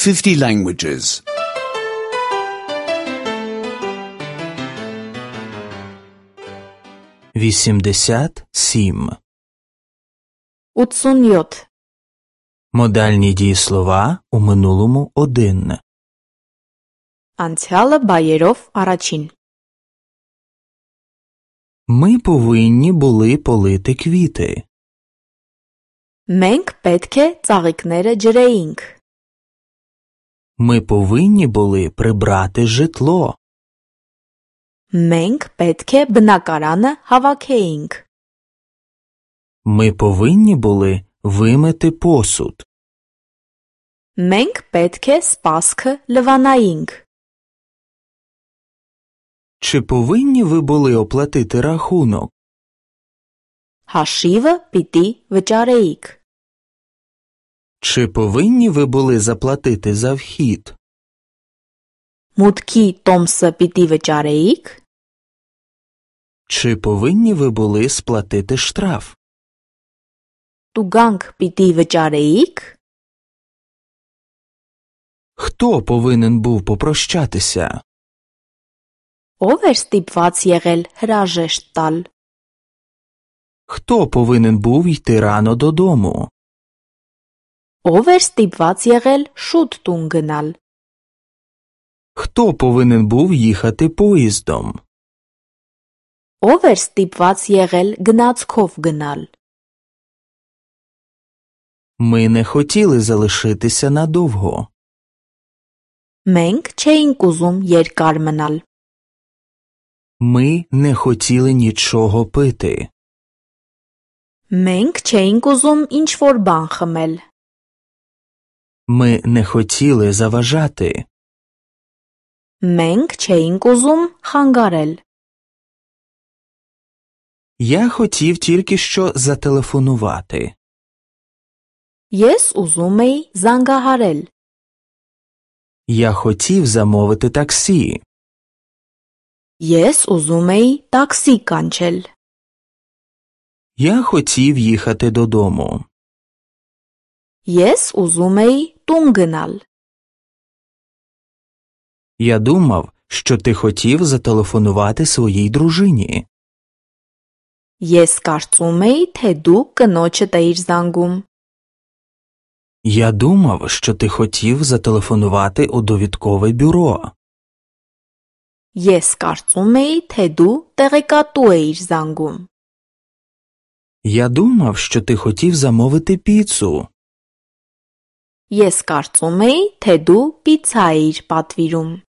50 languages. 87. 87. Модальні дієслова у минулому один. Անցյալը բայերով առաջին. Ми повинні були полити квіти. Մենք պետք է ծաղիկները ջրեինք. Ми повинні були прибрати житло. Մենք պետք է բնակարանը հավաքեինք. Ми повинні були вимити посуд. Մենք պետք է սպասքը լվանայինք. Чи повинні ви були оплатити рахунок? Հաշիվը պիտի վճարեիք. Чи повинні ви були заплатити за вхід? Մուտքի տոմսը պիտի վճարեիք. Чи повинні ви були сплатити штраф? Տուգանք պիտի վճարեիք. Хто повинен був попрощатися? Ով էր ստիպված եղել հրաժեշտ տալ. Хто повинен був йти рано додому? Ով էր ստիպված եղել շուտ տուն գնալ. Хто повинен був їхати поїздом? Ով էր ստիպված եղել գնացքով գնալ. Ми не хотіли залишитися надовго. Մենք չէինք ուզում երկար մնալ. Ми не хотіли нічого пити. Մենք չէինք ուզում ինչ-որ բան խմել. Ми не хотіли заважати. Մենք չէինք ուզում խանգարել. Я хотів тільки що зателефонувати. Ես ուզում էի զանգահարել. Я хотів замовити таксі. Ես ուզում էի տաքսի կանչել. Я хотів їхати додому. Ես ուզում էի տուն գնալ. Я думав, що ти хотів зателефонувати своїй дружині. Ես կարծում էի, թե դու կնոջդ էիր զանգում. Я думав, що ти хотів зателефонувати у довідкове бюро. Ես կարծում էի, թե դու տեղեկատու էիր զանգում. Я думав, що ти хотів замовити піцу. Ես կարծում էի, թե դու պիցցա էիր պատվիրում.